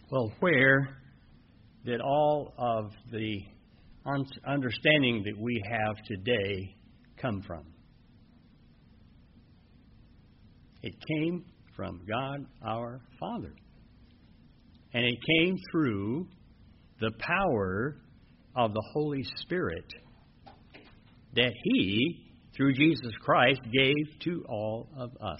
Well, where did all of the understanding that we have today come from? It came from God our Father. And it came through the power of the Holy Spirit that He, through Jesus Christ, gave to all of us.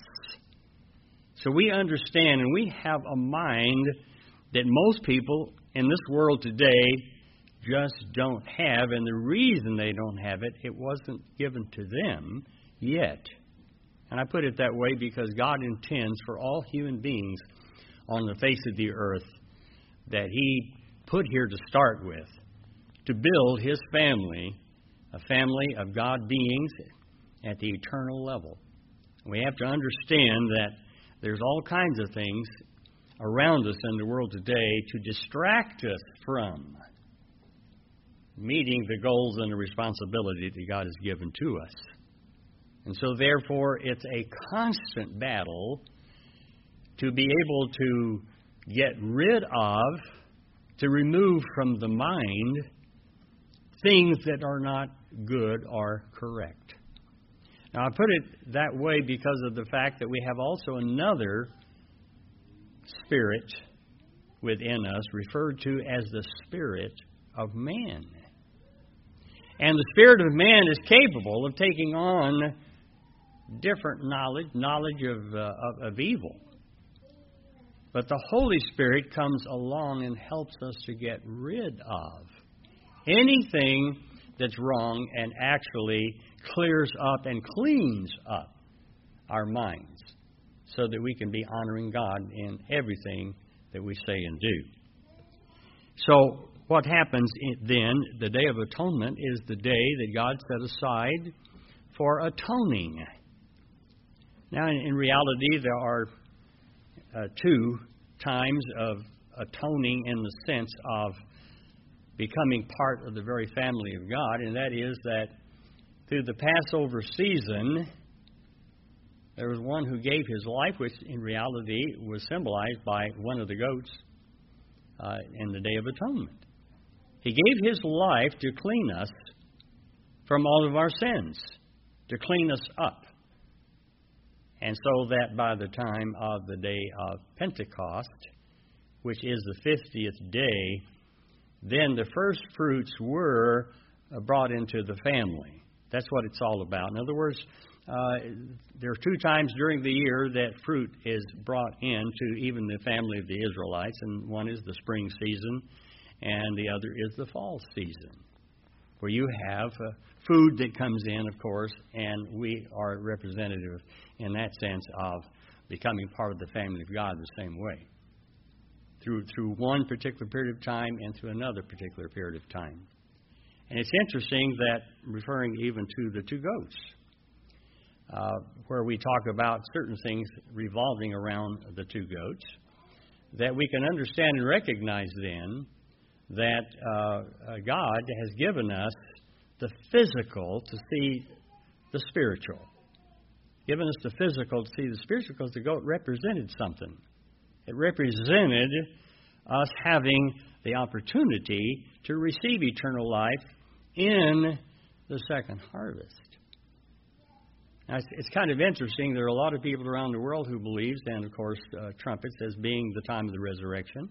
So we understand and we have a mind that most people in this world today just don't have. And the reason they don't have it, it wasn't given to them yet. And I put it that way because God intends for all human beings on the face of the earth that He put here to start with, to build His family, a family of God beings at the eternal level. We have to understand that there's all kinds of things around us in the world today to distract us from meeting the goals and the responsibility that God has given to us. And so, therefore, it's a constant battle to be able to get rid of, to remove from the mind things that are not good or correct. Now, I put it that way because of the fact that we have also another spirit within us referred to as the spirit of man. And the spirit of man is capable of taking on different knowledge of evil. But the Holy Spirit comes along and helps us to get rid of anything that's wrong and actually clears up and cleans up our minds so that we can be honoring God in everything that we say and do. So what happens then, the Day of Atonement, is the day that God set aside for atoning. Now, in reality, there are two times of atoning in the sense of becoming part of the very family of God, and that is that through the Passover season, there was one who gave his life, which in reality was symbolized by one of the goats in the Day of Atonement. He gave his life to clean us from all of our sins, to clean us up. And so that by the time of the day of Pentecost, which is the 50th day, then the first fruits were brought into the family. That's what it's all about. In other words, there are two times during the year that fruit is brought into even the family of the Israelites, and one is the spring season, and the other is the fall season, where you have food that comes in, of course, and we are representative in that sense of becoming part of the family of God the same way, through one particular period of time and through another particular period of time. And it's interesting that, referring even to the two goats, where we talk about certain things revolving around the two goats, that we can understand and recognize then that God has given us the physical to see the spiritual. Given us the physical to see the spiritual because the goat represented something. It represented us having the opportunity to receive eternal life in the second harvest. Now, it's kind of interesting. There are a lot of people around the world who believes, and of course, trumpets as being the time of the resurrection.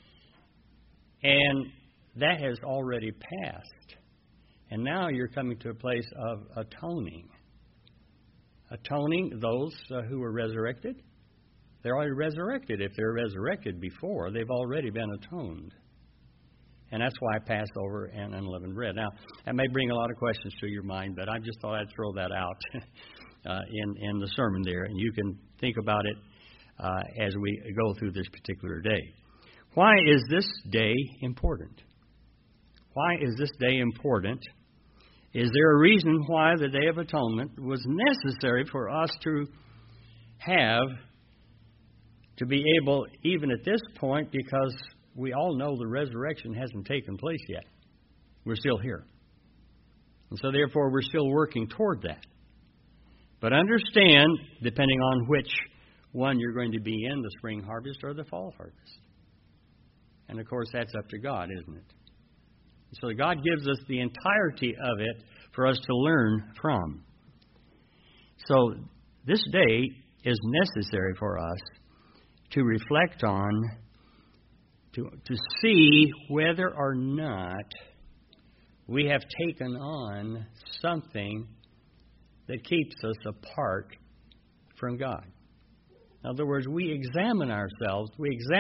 And that has already passed. And now you're coming to a place of atoning. Atoning those who were resurrected. They're already resurrected. If they're resurrected before, they've already been atoned. And that's why Passover and unleavened bread. Now, that may bring a lot of questions to your mind, but I just thought I'd throw that out in the sermon there. And you can think about it as we go through this particular day. Why is this day important? Why is this day important? Is there a reason why the Day of Atonement was necessary for us to have, to be able, even at this point, because we all know the resurrection hasn't taken place yet. We're still here. And so therefore we're still working toward that. But understand, depending on which one you're going to be in, the spring harvest or the fall harvest. And, of course, that's up to God, isn't it? So God gives us the entirety of it for us to learn from. So this day is necessary for us to reflect on, to see whether or not we have taken on something that keeps us apart from God. In other words, we examine ourselves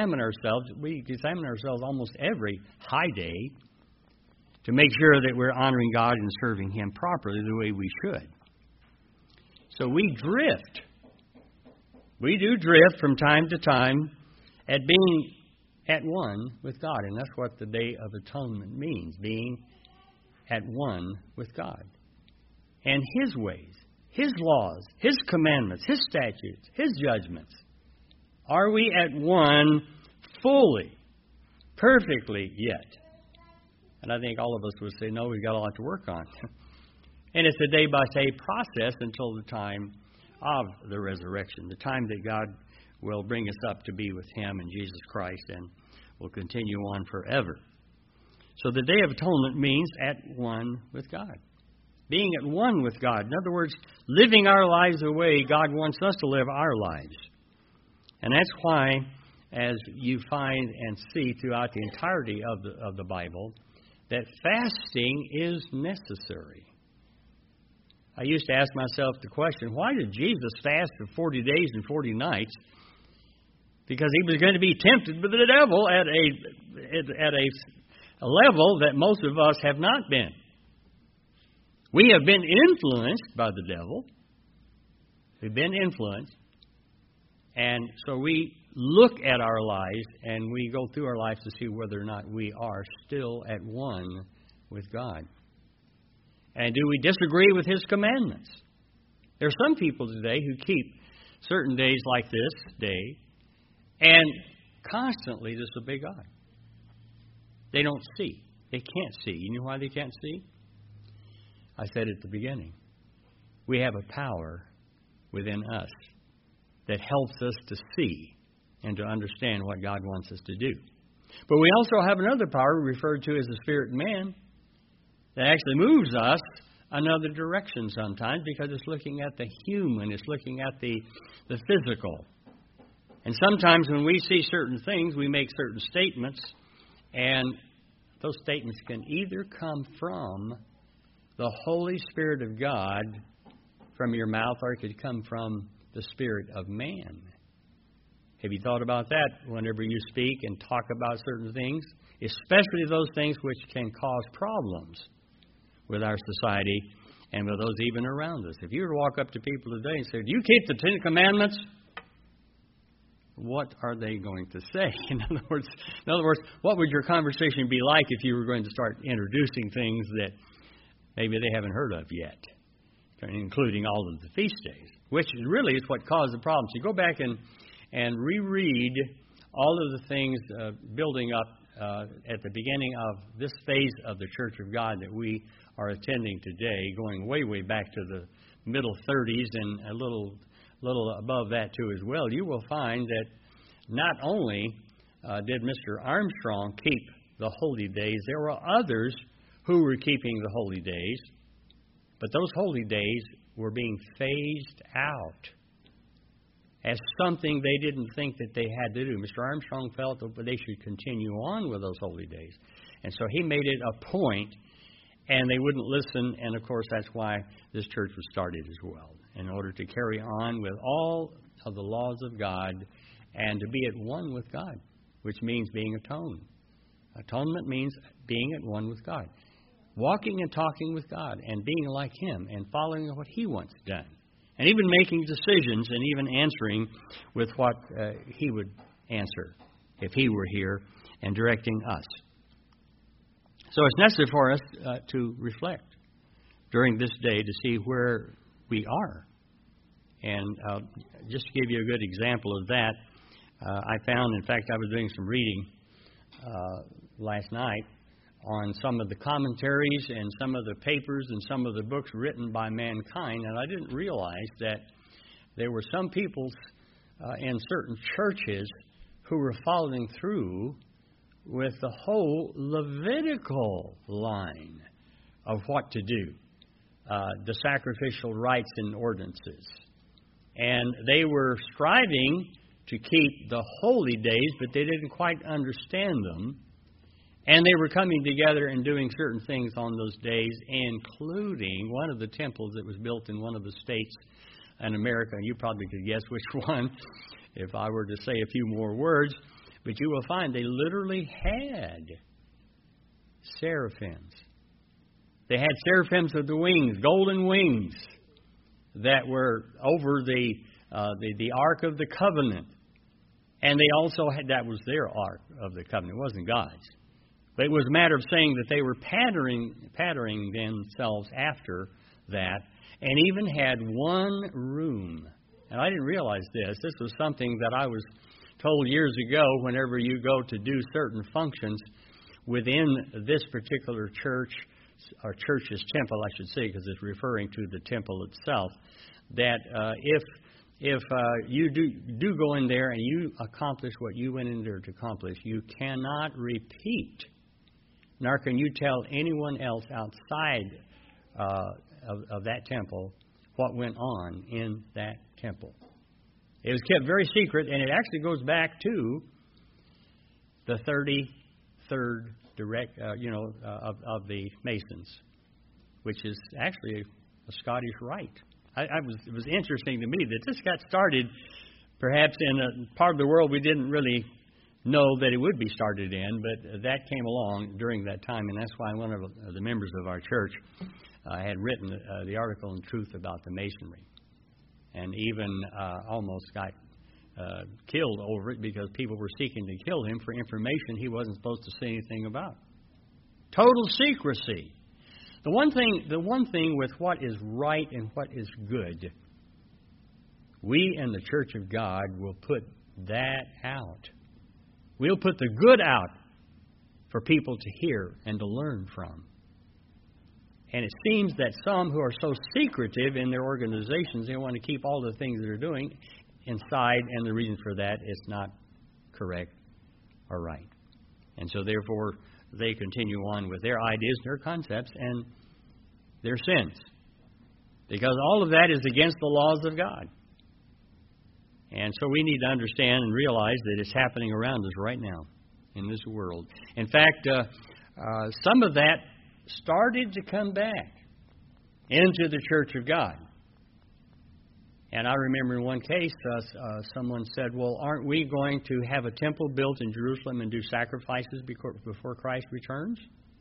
almost every high day to make sure that we're honoring God and serving Him properly the way we should. So we drift. We do drift from time to time at being at one with God. And that's what the Day of Atonement means, being at one with God. And His ways, His laws, His commandments, His statutes, His judgments. Are we at one fully, perfectly yet? And I think all of us would say, no, we've got a lot to work on. And it's a day-by-day process until the time of the resurrection, the time that God will bring us up to be with Him and Jesus Christ and will continue on forever. So the Day of Atonement means at one with God. Being at one with God. In other words, living our lives the way God wants us to live our lives. And that's why, as you find and see throughout the entirety of the Bible, that fasting is necessary. I used to ask myself the question, why did Jesus fast for 40 days and 40 nights? Because He was going to be tempted by the devil at a level that most of us have not been. We have been influenced by the devil. We've been influenced. And so we look at our lives and we go through our lives to see whether or not we are still at one with God. And do we disagree with His commandments? There are some people today who keep certain days like this day and constantly disobey God. They don't see. They can't see. You know why they can't see? I said at the beginning. We have a power within us that helps us to see and to understand what God wants us to do. But we also have another power referred to as the spirit man that actually moves us another direction sometimes because it's looking at the human, it's looking at the physical. And sometimes when we see certain things, we make certain statements, and those statements can either come from the Holy Spirit of God from your mouth, or it could come from the spirit of man. Have you thought about that whenever you speak and talk about certain things, especially those things which can cause problems with our society and with those even around us? If you were to walk up to people today and say, do you keep the Ten Commandments? What are they going to say? In other words, what would your conversation be like if you were going to start introducing things that maybe they haven't heard of yet, including all of the feast days, which really is what caused the problem. So you go back and reread all of the things building up at the beginning of this phase of the Church of God that we are attending today, going way, way back to the middle 30s and a little above that too as well. You will find that not only did Mr. Armstrong keep the holy days, there were others who were keeping the holy days, but those holy days were being phased out as something they didn't think that they had to do. Mr. Armstrong felt that they should continue on with those holy days. And so he made it a point, and they wouldn't listen, and of course that's why this church was started as well, in order to carry on with all of the laws of God and to be at one with God, which means being atoned. Atonement means being at one with God. Walking and talking with God and being like Him and following what He wants done. And even making decisions and even answering with what He would answer if He were here and directing us. So it's necessary for us to reflect during this day to see where we are. And just to give you a good example of that, I found, in fact, I was doing some reading last night on some of the commentaries and some of the papers and some of the books written by mankind, and I didn't realize that there were some people in certain churches who were following through with the whole Levitical line of what to do, the sacrificial rites and ordinances. And they were striving to keep the holy days, but they didn't quite understand them. And they were coming together and doing certain things on those days, including one of the temples that was built in one of the states in America. And you probably could guess which one if I were to say a few more words. But you will find they literally had seraphims. They had seraphims with the wings, golden wings, that were over the Ark of the Covenant. And they also had, that was their Ark of the Covenant. It wasn't God's. But it was a matter of saying that they were patterning themselves after that, and even had one room. And I didn't realize this. This was something that I was told years ago. Whenever you go to do certain functions within this particular church, or church's temple, I should say, because it's referring to the temple itself, that if you do go in there and you accomplish what you went in there to accomplish, you cannot repeat, nor can you tell anyone else outside of that temple what went on in that temple. It was kept very secret, and it actually goes back to the 33rd of the Masons, which is actually a Scottish rite. It was interesting to me that this got started perhaps in a part of the world we didn't really know that it would be started in, but that came along during that time, and that's why one of the members of our church had written the article in Truth about the Masonry, and even almost got killed over it because people were seeking to kill him for information he wasn't supposed to say anything about. Total secrecy. The one thing with what is right and what is good, we in the Church of God will put that out. We'll put the good out for people to hear and to learn from. And it seems that some who are so secretive in their organizations, they want to keep all the things they're doing inside, and the reason for that is not correct or right. And so therefore, they continue on with their ideas, their concepts, and their sins. Because all of that is against the laws of God. And so we need to understand and realize that it's happening around us right now in this world. In fact, some of that started to come back into the Church of God. And I remember in one case, someone said, well, aren't we going to have a temple built in Jerusalem and do sacrifices before Christ returns?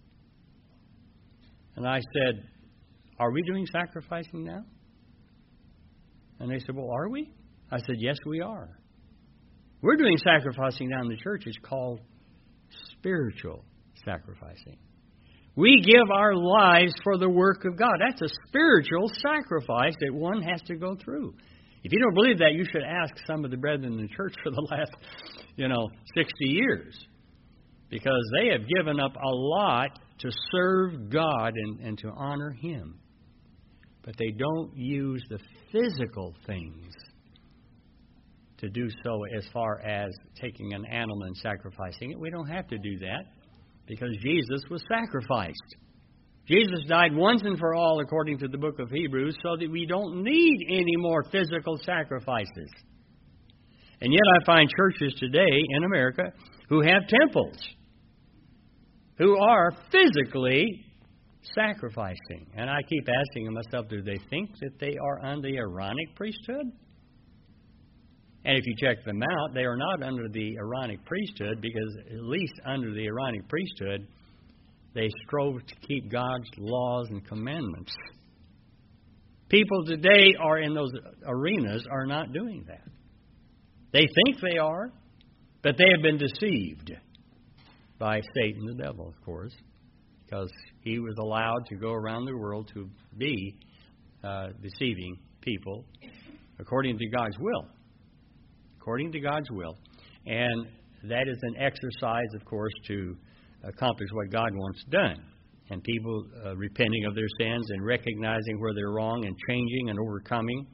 And I said, are we doing sacrificing now? And they said, well, are we? I said, yes, we are. We're doing sacrificing now in the church. It's called spiritual sacrificing. We give our lives for the work of God. That's a spiritual sacrifice that one has to go through. If you don't believe that, you should ask some of the brethren in the church for the last, 60 years. Because they have given up a lot to serve God and to honor Him. But they don't use the physical things to do so as far as taking an animal and sacrificing it. We don't have to do that because Jesus was sacrificed. Jesus died once and for all, according to the book of Hebrews, so that we don't need any more physical sacrifices. And yet I find churches today in America who have temples, who are physically sacrificing. And I keep asking myself, do they think that they are under the Aaronic priesthood? And if you check them out, they are not under the Aaronic priesthood, because at least under the Aaronic priesthood, they strove to keep God's laws and commandments. People today are in those arenas are not doing that. They think they are, but they have been deceived by Satan, the devil, of course, because he was allowed to go around the world to be deceiving people according to God's will. According to God's will. And that is an exercise, of course, to accomplish what God wants done. And people repenting of their sins and recognizing where they're wrong and changing and overcoming.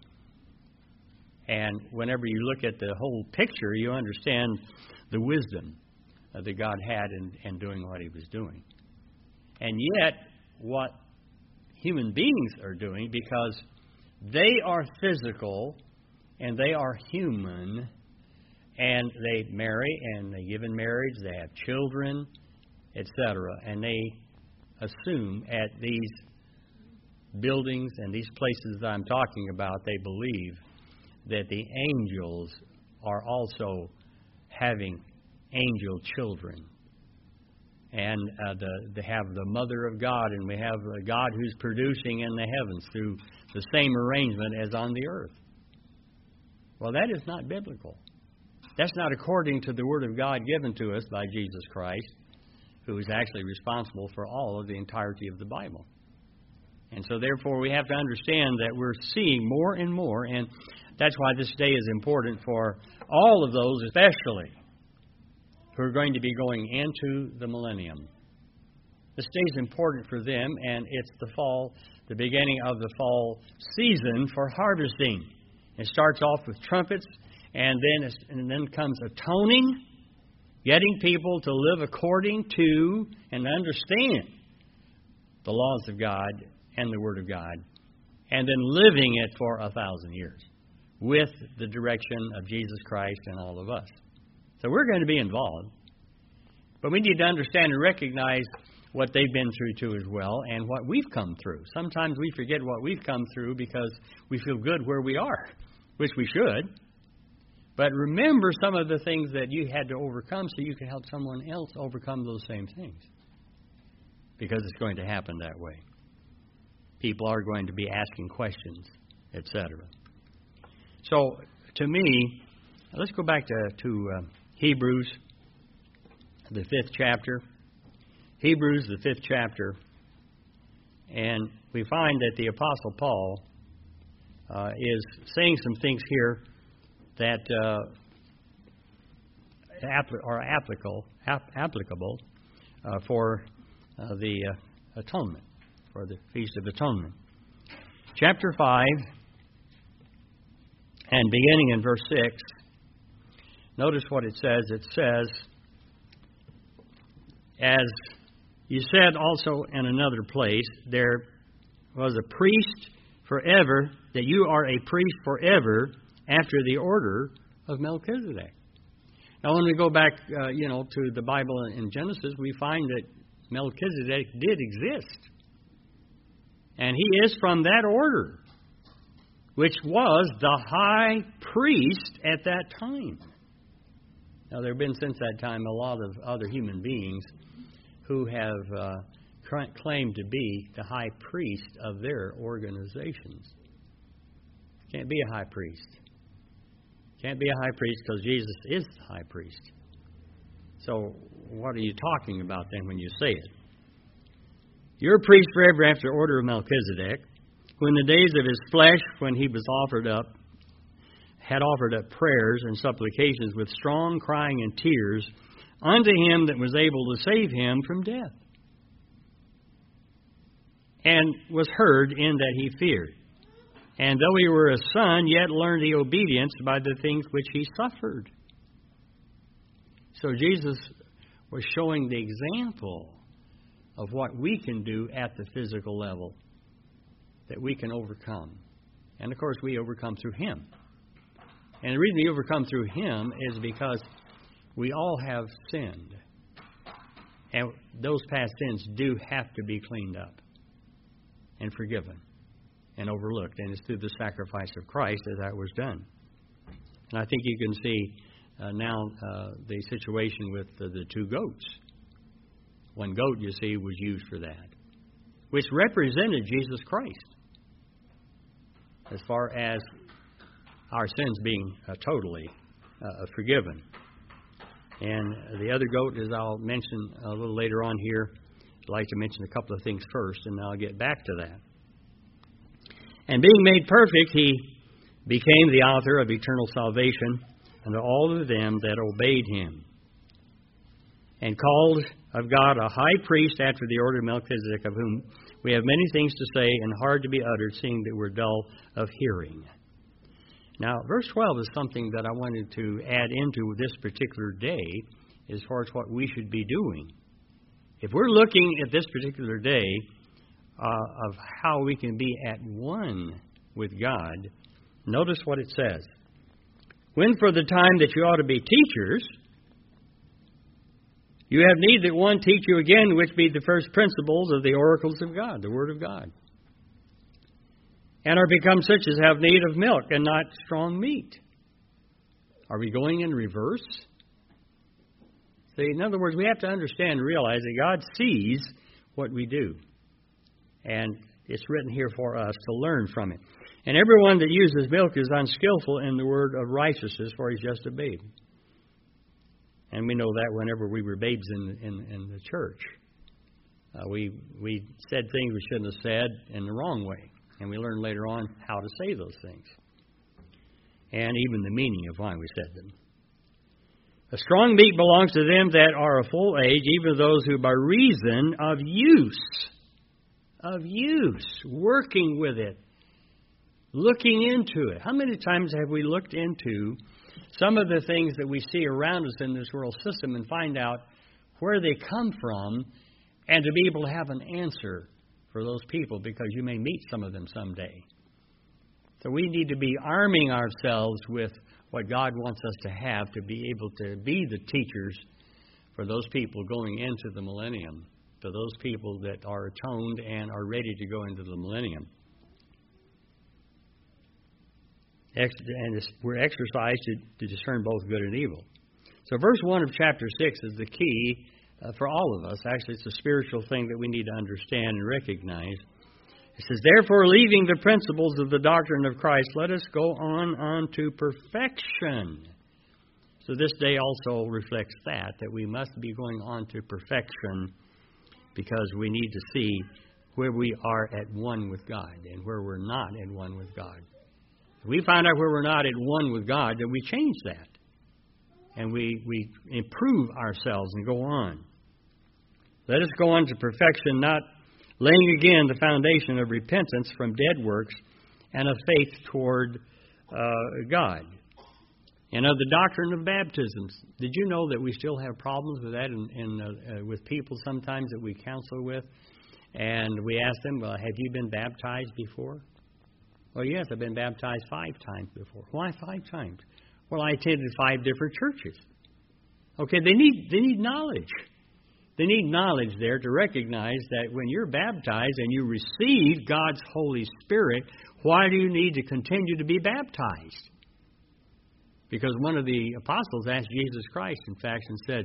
And whenever you look at the whole picture, you understand the wisdom that God had in doing what He was doing. And yet, what human beings are doing, because they are physical and they are human, and they marry and they give in marriage, they have children, etc., and they assume at these buildings and these places that I'm talking about, they believe that the angels are also having angel children. And they have the Mother of God, and we have God who's producing in the heavens through the same arrangement as on the earth. Well, that is not biblical. That's not according to the Word of God given to us by Jesus Christ, who is actually responsible for all of the entirety of the Bible. And so, therefore, we have to understand that we're seeing more and more, and that's why this day is important for all of those, especially who are going to be going into the millennium. This day is important for them, and it's the beginning of the fall season for harvesting. It starts off with trumpets, and then comes atoning, getting people to live according to and understand the laws of God and the Word of God, and then living it for 1,000 years with the direction of Jesus Christ and all of us. So we're going to be involved. But we need to understand and recognize what they've been through too as well, and what we've come through. Sometimes we forget what we've come through because we feel good where we are, which we should. But remember some of the things that you had to overcome so you can help someone else overcome those same things. Because it's going to happen that way. People are going to be asking questions, etc. So, to me, let's go back to Hebrews, the 5th chapter. Hebrews, the 5th chapter. And we find that the Apostle Paul is saying some things here that are applicable for the atonement, for the Feast of Atonement. Chapter 5, and beginning in verse 6, notice what it says. It says, as you said also in another place, there was a priest forever, that you are a priest forever after the order of Melchizedek. Now, when we go back, to the Bible in Genesis, we find that Melchizedek did exist. And he is from that order, which was the high priest at that time. Now, there have been since that time a lot of other human beings who have claimed to be the high priest of their organizations. Can't be a high priest. Can't be a high priest because Jesus is the high priest. So what are you talking about then when you say it? You're a priest forever after the order of Melchizedek, who in the days of his flesh, when he was had offered up prayers and supplications with strong crying and tears unto him that was able to save him from death, and was heard in that he feared. And though he were a son, yet learned the obedience by the things which he suffered. So Jesus was showing the example of what we can do at the physical level, that we can overcome. And of course, we overcome through him. And the reason we overcome through him is because we all have sinned. And those past sins do have to be cleaned up and forgiven and overlooked. And it's through the sacrifice of Christ that was done. And I think you can see now the situation with the two goats. One goat, you see, was used for that, which represented Jesus Christ as far as our sins being totally forgiven. And the other goat, as I'll mention a little later on here, I'd like to mention a couple of things first, and then I'll get back to that. And being made perfect, he became the author of eternal salvation unto all of them that obeyed him, and called of God a high priest after the order of Melchizedek, of whom we have many things to say and hard to be uttered, seeing that we're dull of hearing. Now, verse 12 is something that I wanted to add into this particular day as far as what we should be doing. If we're looking at this particular day of how we can be at one with God, notice what it says. When for the time that you ought to be teachers, you have need that one teach you again, which be the first principles of the oracles of God, the Word of God, and are become such as have need of milk and not strong meat. Are we going in reverse? See, in other words, we have to understand and realize that God sees what we do. And it's written here for us to learn from it. And everyone that uses milk is unskillful in the word of righteousness, for he's just a babe. And we know that whenever we were babes in the church. We said things we shouldn't have said in the wrong way. And we learned later on how to say those things. And even the meaning of why we said them. A strong meat belongs to them that are of full age, even those who by reason of use, working with it, looking into it. How many times have we looked into some of the things that we see around us in this world system and find out where they come from and to be able to have an answer for those people, because you may meet some of them someday. So we need to be arming ourselves with what God wants us to have to be able to be the teachers for those people going into the millennium, to those people that are atoned and are ready to go into the millennium. And we're exercised to discern both good and evil. So verse 1 of chapter 6 is the key for all of us. Actually, it's a spiritual thing that we need to understand and recognize. It says, therefore, leaving the principles of the doctrine of Christ, let us go on unto perfection. So this day also reflects that we must be going on to perfection, because we need to see where we are at one with God and where we're not at one with God. If we find out where we're not at one with God, then we change that. And we improve ourselves and go on. Let us go on to perfection, not laying again the foundation of repentance from dead works and of faith toward God. And of the doctrine of baptisms. Did you know that we still have problems with that with people sometimes that we counsel with? And we ask them, well, have you been baptized before? Well, yes, I've been baptized 5 times before. Why 5 times? Well, I attended 5 different churches. Okay, they need knowledge. They need knowledge there to recognize that when you're baptized and you receive God's Holy Spirit, why do you need to continue to be baptized? Because one of the apostles asked Jesus Christ, in fact, and said,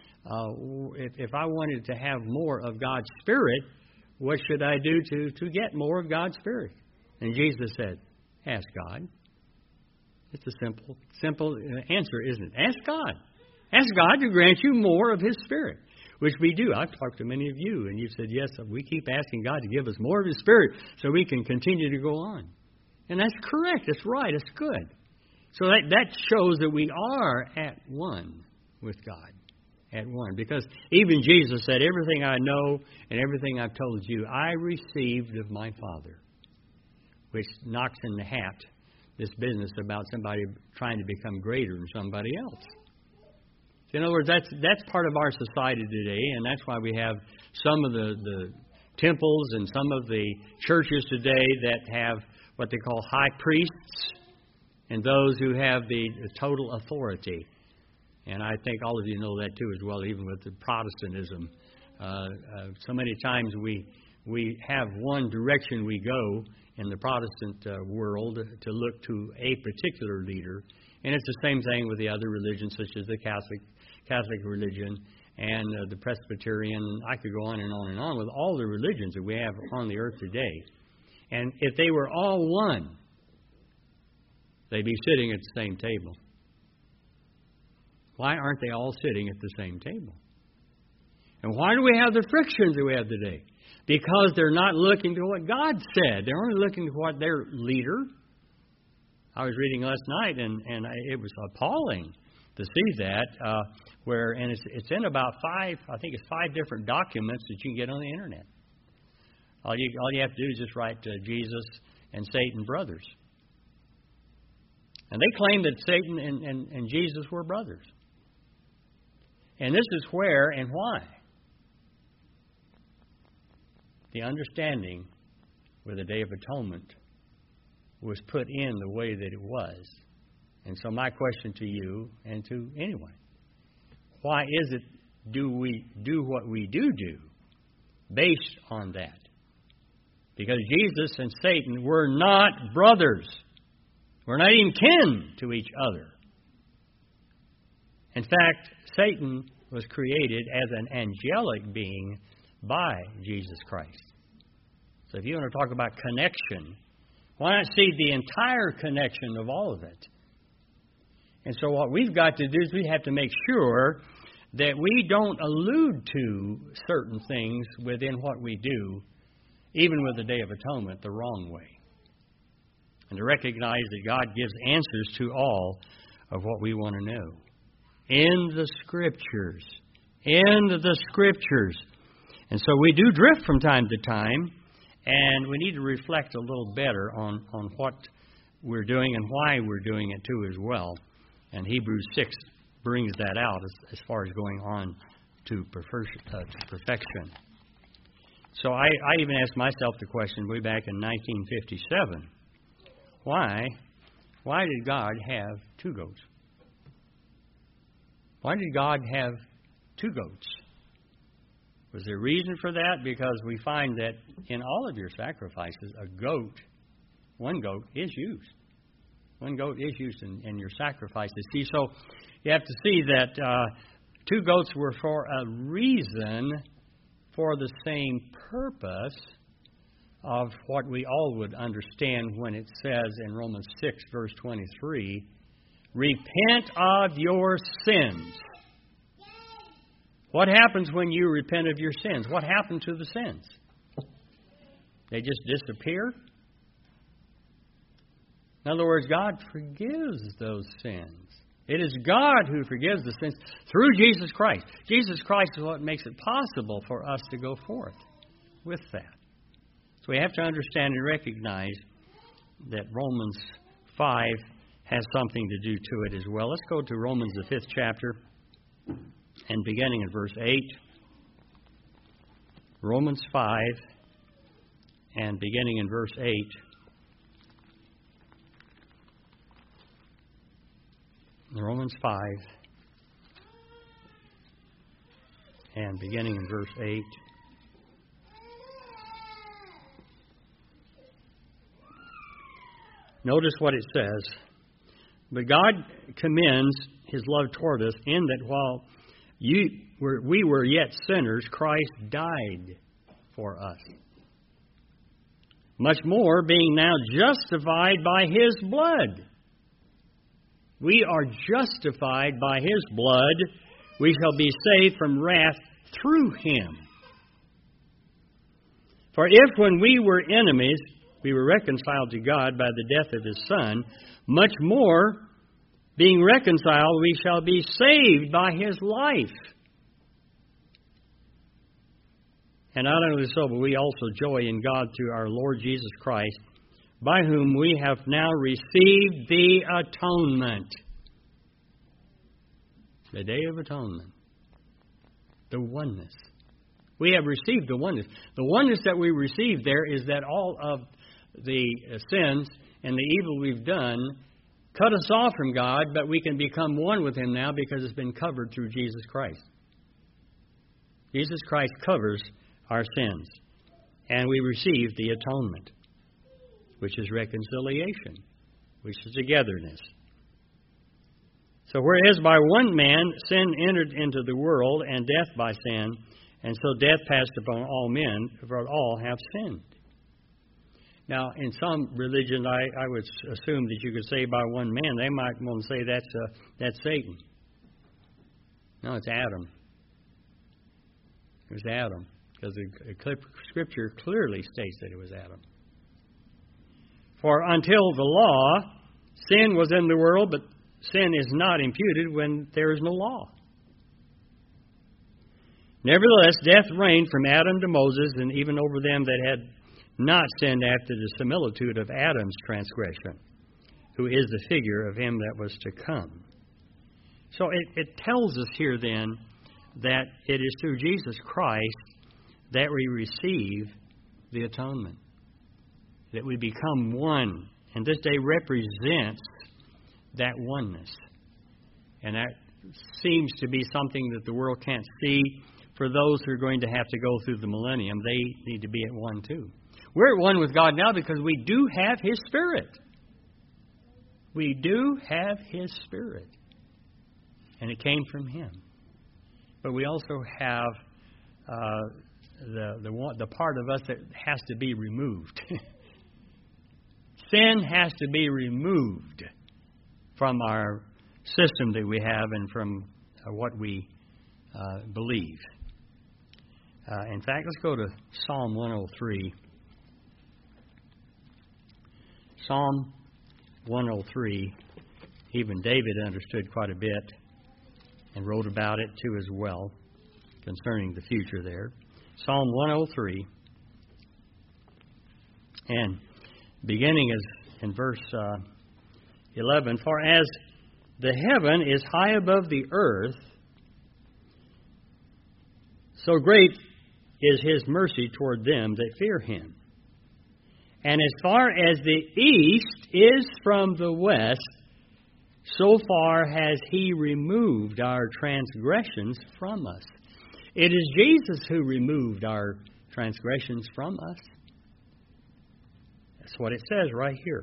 if I wanted to have more of God's Spirit, what should I do to get more of God's Spirit? And Jesus said, ask God. It's a simple answer, isn't it? Ask God. Ask God to grant you more of His Spirit, which we do. I've talked to many of you, and you've said, yes, we keep asking God to give us more of His Spirit so we can continue to go on. And that's correct. That's right. That's good. So that shows that we are at one with God. At one. Because even Jesus said, everything I know and everything I've told you, I received of my Father. Which knocks in the hat this business about somebody trying to become greater than somebody else. So in other words, that's part of our society today, and that's why we have some of the temples and some of the churches today that have what they call high priests, and those who have the total authority. And I think all of you know that too as well, even with the Protestantism. So many times we have one direction we go in the Protestant world to look to a particular leader. And it's the same thing with the other religions, such as the Catholic religion and the Presbyterian. I could go on and on and on with all the religions that we have on the earth today. And if they were all one, they'd be sitting at the same table. Why aren't they all sitting at the same table? And why do we have the frictions that we have today? Because they're not looking to what God said. They're only looking to what their leader. I was reading last night, and it was appalling to see that. And it's in about 5 different documents that you can get on the internet. All you have to do is just write Jesus and Satan brothers. And they claim that Satan and Jesus were brothers. And this is where and why the understanding with the Day of Atonement was put in the way that it was. And so my question to you and to anyone, why is it do we do what we do based on that? Because Jesus and Satan were not brothers. We're not even kin to each other. In fact, Satan was created as an angelic being by Jesus Christ. So if you want to talk about connection, why not see the entire connection of all of it? And so what we've got to do is we have to make sure that we don't allude to certain things within what we do, even with the Day of Atonement, the wrong way. And to recognize that God gives answers to all of what we want to know. In the Scriptures. In the Scriptures. And so we do drift from time to time, and we need to reflect a little better on what we're doing and why we're doing it too as well. And Hebrews 6 brings that out as far as going on to perfection. So I even asked myself the question way back in 1957, why did God have two goats? Why did God have two goats? Was there a reason for that? Because we find that in all of your sacrifices, one goat is used. One goat is used in your sacrifices. See, so you have to see that two goats were for a reason, for the same purpose of what we all would understand when it says in Romans 6, verse 23, repent of your sins. What happens when you repent of your sins? What happened to the sins? They just disappear? In other words, God forgives those sins. It is God who forgives the sins through Jesus Christ. Jesus Christ is what makes it possible for us to go forth with that. So we have to understand and recognize that Romans 5 has something to do to it as well. Let's go to Romans, the 5th chapter, and beginning in verse 8. Romans 5, and beginning in verse 8. Romans 5, and beginning in verse 8. Notice what it says. But God commends His love toward us in that while we were yet sinners, Christ died for us. Much more, being now justified by His blood. We are justified by His blood. We shall be saved from wrath through Him. For if when we were enemies, we were reconciled to God by the death of His Son, much more, being reconciled, we shall be saved by His life. And not only so, but we also joy in God through our Lord Jesus Christ, by whom we have now received the atonement. The Day of Atonement. The oneness. We have received the oneness. The oneness that we receive there is that all of the sins and the evil we've done cut us off from God, but we can become one with Him now because it's been covered through Jesus Christ. Jesus Christ covers our sins. And we receive the atonement, which is reconciliation, which is togetherness. So whereas by one man sin entered into the world, and death by sin, and so death passed upon all men, for all have sinned. Now, in some religions, I would assume that you could say by one man. They might want to say that's Satan. No, it's Adam. It was Adam, because the Scripture clearly states that it was Adam. For until the law, sin was in the world, but sin is not imputed when there is no law. Nevertheless, death reigned from Adam to Moses, and even over them that had not sinned after the similitude of Adam's transgression, who is the figure of him that was to come. So it tells us here then that it is through Jesus Christ that we receive the atonement, that we become one. And this day represents that oneness. And that seems to be something that the world can't see. For those who are going to have to go through the millennium, they need to be at one too. We're at one with God now because we do have His Spirit. We do have His Spirit. And it came from Him. But we also have the part of us that has to be removed. Sin has to be removed from our system that we have and from what we believe. In fact, let's go to Psalm 103. Psalm 103, even David understood quite a bit and wrote about it too as well, concerning the future there. Psalm 103, and beginning is in verse 11, for as the heaven is high above the earth, so great is His mercy toward them that fear Him. And as far as the east is from the west, so far has He removed our transgressions from us. It is Jesus who removed our transgressions from us. That's what it says right here.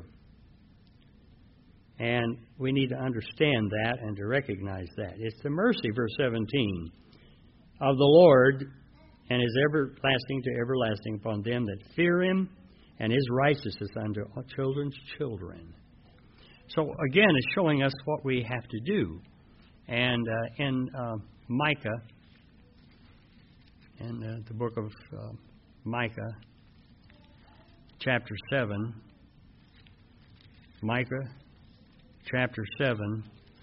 And we need to understand that and to recognize that. It's the mercy, verse 17, of the Lord, and His everlasting to everlasting upon them that fear Him, and His righteousness unto all children's children. So again, it's showing us what we have to do. And in Micah, in the book of Micah, chapter 7, Micah, chapter 7,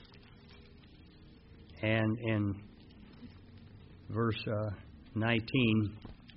and in verse 19,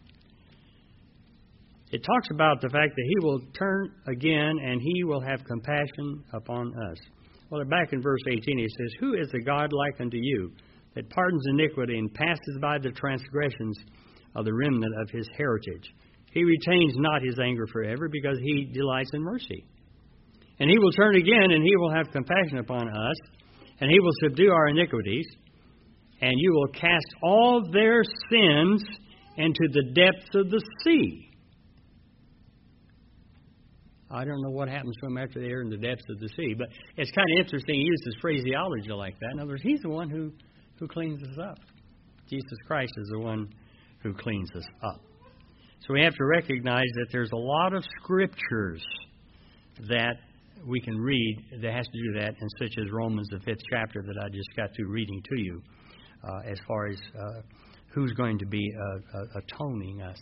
it talks about the fact that He will turn again and He will have compassion upon us. Well, back in verse 18, He says, who is a God like unto you, that pardons iniquity and passes by the transgressions of the remnant of His heritage? He retains not His anger forever, because He delights in mercy. And He will turn again, and He will have compassion upon us, and He will subdue our iniquities, and you will cast all their sins into the depths of the sea. I don't know what happens to them after they're in the depths of the sea, but it's kind of interesting He uses phraseology like that. In other words, He's the one who cleans us up. Jesus Christ is the one who cleans us up. So we have to recognize that there's a lot of scriptures that we can read that has to do that, and such as Romans, the 5th chapter that I just got through reading to you, as far as who's going to be atoning us.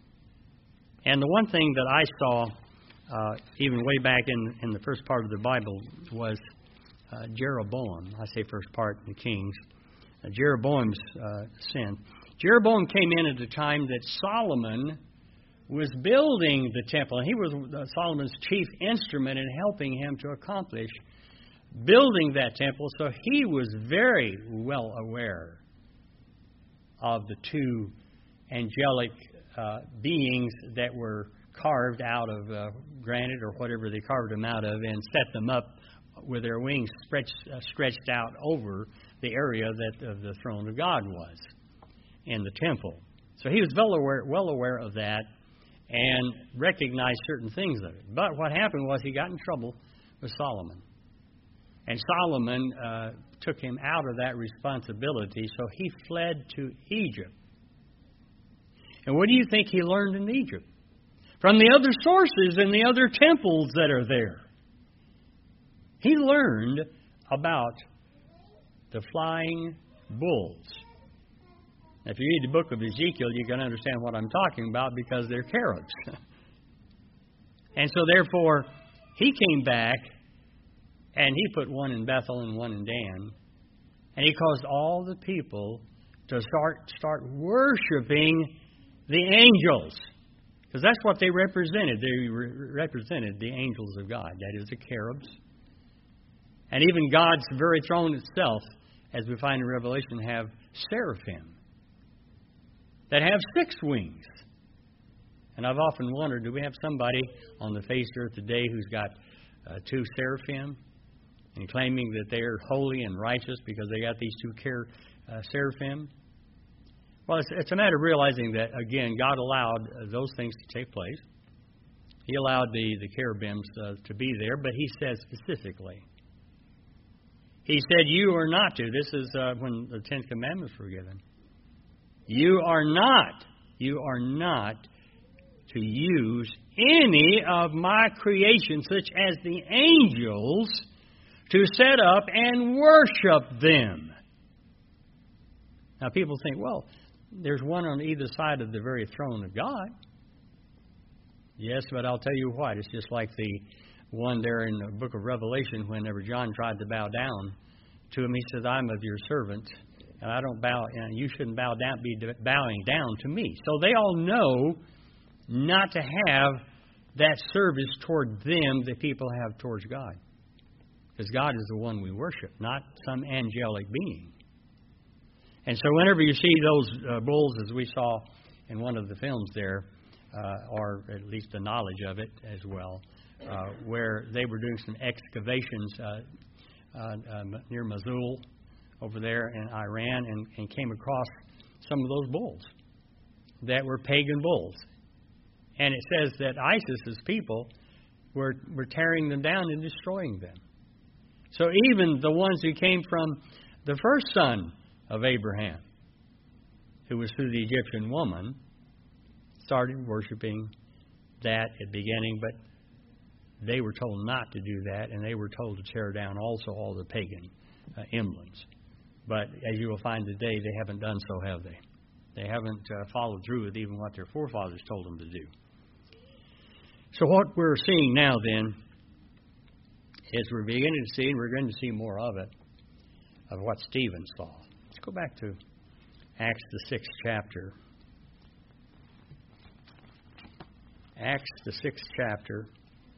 And the one thing that I saw, even way back in the first part of the Bible, was Jeroboam. I say first part, the Kings. Jeroboam's sin. Jeroboam came in at a time that Solomon was building the temple. And he was Solomon's chief instrument in helping him to accomplish building that temple. So he was very well aware of the two angelic beings that were carved out of granite or whatever they carved them out of, and set them up with their wings stretched out over the area that the throne of God was in the temple. So he was well aware of that and recognized certain things of it. But what happened was he got in trouble with Solomon. And Solomon took him out of that responsibility, so he fled to Egypt. And what do you think he learned in Egypt? From the other sources and the other temples that are there. He learned about the flying bulls. If you read the book of Ezekiel, you can understand what I'm talking about, because they're cherubs. And so therefore, he came back and he put one in Bethel and one in Dan. And he caused all the people to start worshiping the angels. Because that's what they represented. They represented the angels of God. That is, the cherubs. And even God's very throne itself, as we find in Revelation, have seraphim. that have 6 wings. And I've often wondered, do we have somebody on the face of the earth today who's got 2 seraphim and claiming that they're holy and righteous because they got these 2 seraphim? Well, it's a matter of realizing that, again, God allowed those things to take place. He allowed the cherubims to be there, but He said specifically. He said, you are not to. This is when the 10 Commandments were given. You are not to use any of my creation, such as the angels, to set up and worship them. Now, people think, well, there's one on either side of the very throne of God. Yes, but I'll tell you what, it's just like the one there in the book of Revelation, whenever John tried to bow down to him, he says, I'm of your servant, and I don't bow, and you shouldn't be bowing down to me. So they all know not to have that service toward them that people have towards God. Because God is the one we worship, not some angelic being. And so whenever you see those bulls, as we saw in one of the films there, or at least the knowledge of it as well, where they were doing some excavations near Mosul over there in Iran and came across some of those bulls that were pagan bulls. And it says that ISIS's people were tearing them down and destroying them. So even the ones who came from the first son of Abraham, who was through the Egyptian woman, started worshiping that at the beginning, but they were told not to do that, and they were told to tear down also all the pagan emblems. But as you will find today, they haven't done so, have they? They haven't followed through with even what their forefathers told them to do. So what we're seeing now then is we're beginning to see, and we're going to see more of it, of what Stephen saw. Let's go back to Acts the 6th chapter. Acts the 6th chapter.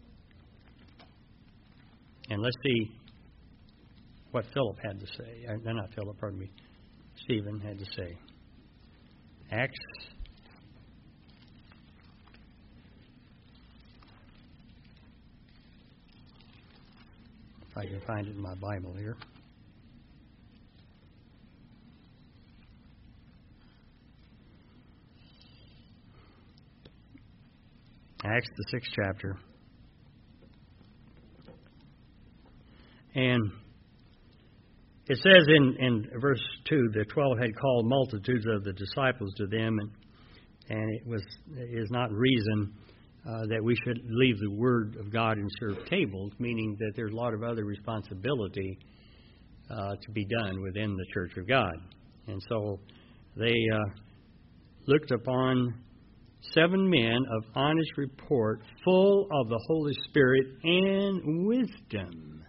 And let's see what Philip had to say. Not Philip, pardon me. Stephen had to say. Acts. If I can find it in my Bible here. Acts the 6th chapter. And it says in verse 2, the 12 had called multitudes of the disciples to them, and it is not reason that we should leave the Word of God and serve tables, meaning that there's a lot of other responsibility to be done within the Church of God. And so they looked upon 7 men of honest report, full of the Holy Spirit and wisdom.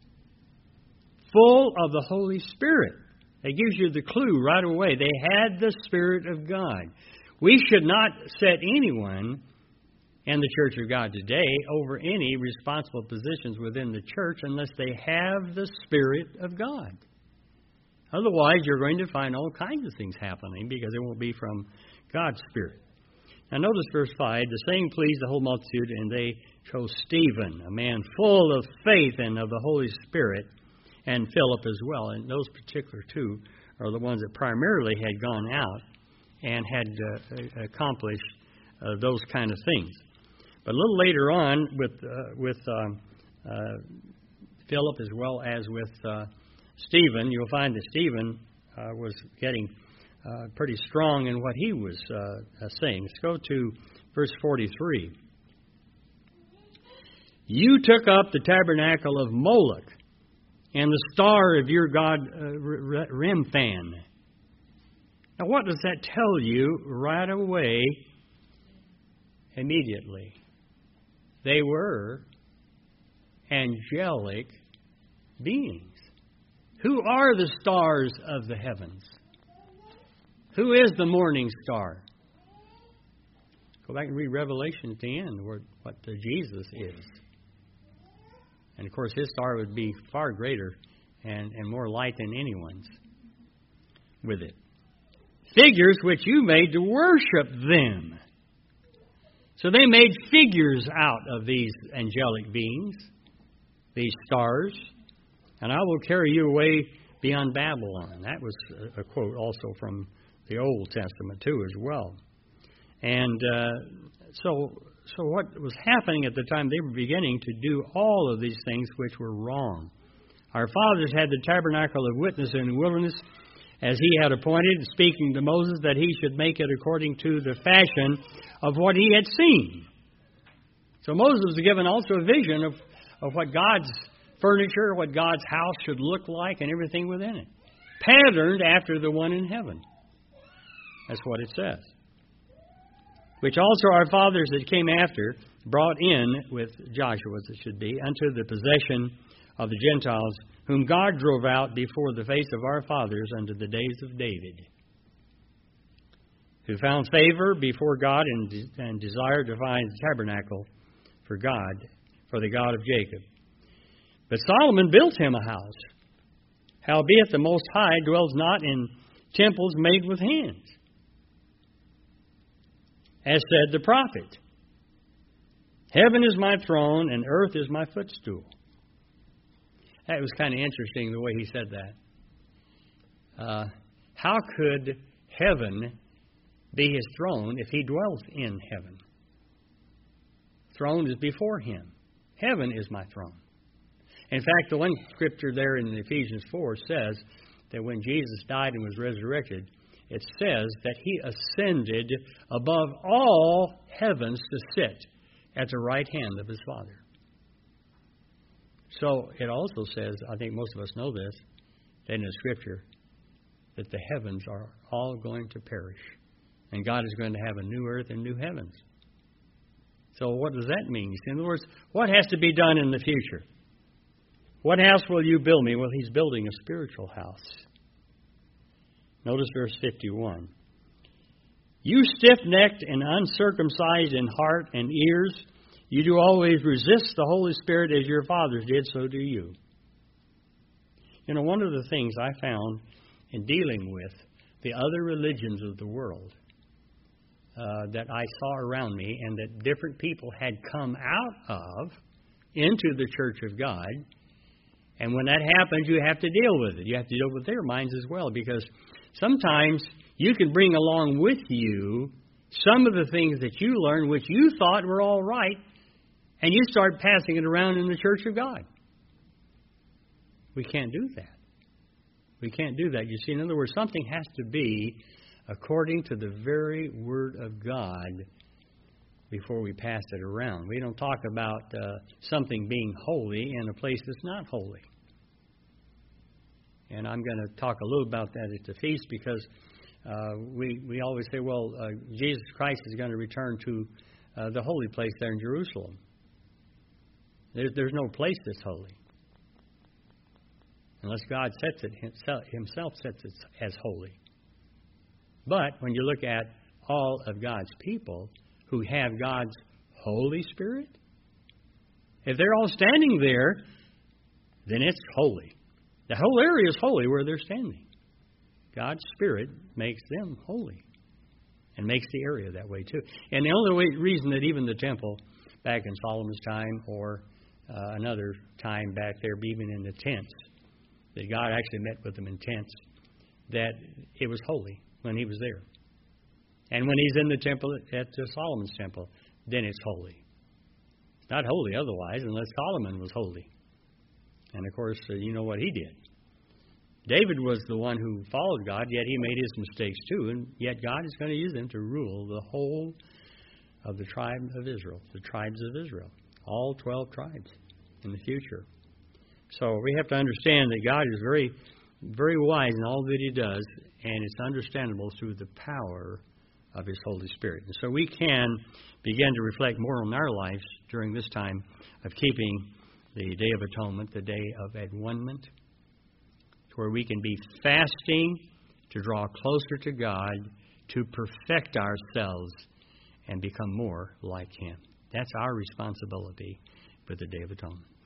Full of the Holy Spirit. It gives you the clue right away. They had the Spirit of God. We should not set anyone in the Church of God today over any responsible positions within the church unless they have the Spirit of God. Otherwise, you're going to find all kinds of things happening because it won't be from God's Spirit. Now notice verse 5, the saying pleased the whole multitude, and they chose Stephen, a man full of faith and of the Holy Spirit, and Philip as well. And those particular 2 are the ones that primarily had gone out and had accomplished those kind of things. But a little later on with Philip as well as with Stephen, you'll find that Stephen was getting pretty strong in what he was saying. Let's go to verse 43. You took up the tabernacle of Moloch and the star of your god Remphan. Now what does that tell you right away, immediately? They were angelic beings. Who are the stars of the heavens? Who is the morning star? Go back and read Revelation at the end, what Jesus is. And of course, his star would be far greater and more light than anyone's with it. figures which you made to worship them. So they made figures out of these angelic beings, these stars. And I will carry you away beyond Babylon. That was a quote also from the Old Testament too as well. And so what was happening at the time, they were beginning to do all of these things which were wrong. Our fathers had the tabernacle of witness in the wilderness, as he had appointed, speaking to Moses that he should make it according to the fashion of what he had seen. So Moses was given also a vision of what God's furniture, what God's house should look like, and everything within it, patterned after the one in heaven. That's what it says. Which also our fathers that came after brought in with Joshua, as it should be, unto the possession of the Gentiles, whom God drove out before the face of our fathers unto the days of David, who found favor before God and desired to find a tabernacle for God, for the God of Jacob. But Solomon built him a house. Howbeit the Most High dwells not in temples made with hands, as said the prophet. Heaven is my throne, and earth is my footstool. That was kind of interesting the way he said that. How could heaven be his throne if he dwells in heaven? Throne is before him. Heaven is my throne. In fact, the one scripture there in Ephesians 4 says that when Jesus died and was resurrected, it says that he ascended above all heavens to sit at the right hand of his Father. So it also says, I think most of us know this, that in the Scripture, that the heavens are all going to perish. And God is going to have a new earth and new heavens. So what does that mean? In other words, what has to be done in the future? What house will you build me? Well, he's building a spiritual house. Notice verse 51. You stiff-necked and uncircumcised in heart and ears, you do always resist the Holy Spirit as your fathers did, so do you. You know, one of the things I found in dealing with the other religions of the world that I saw around me and that different people had come out of into the church of God, and when that happens, you have to deal with it. You have to deal with their minds as well, because sometimes you can bring along with you some of the things that you learned which you thought were all right, and you start passing it around in the church of God. We can't do that. We can't do that. You see, in other words, something has to be according to the very Word of God before we pass it around. We don't talk about something being holy in a place that's not holy. And I'm going to talk a little about that at the feast, because we always say, well, Jesus Christ is going to return to the holy place there in Jerusalem. There's no place that's holy, unless God sets it himself sets it as holy. But when you look at all of God's people who have God's Holy Spirit, if they're all standing there, then it's holy. The whole area is holy where they're standing. God's Spirit makes them holy and makes the area that way too. And the only reason that even the temple back in Solomon's time or another time back there, even in the tents, that God actually met with them in tents, that it was holy when he was there. And when he's in the temple, at Solomon's temple, then it's holy. It's not holy otherwise, unless Solomon was holy. And of course, you know what he did. David was the one who followed God, yet he made his mistakes too, and yet God is going to use him to rule the whole of the tribe of Israel, the tribes of Israel, all 12 tribes in the future. So we have to understand that God is very, very wise in all that he does, and it's understandable through the power of his Holy Spirit. And so we can begin to reflect more on our lives during this time of keeping the Day of Atonement, the Day of Adwinment, where we can be fasting to draw closer to God, to perfect ourselves and become more like him. That's our responsibility for the Day of Atonement.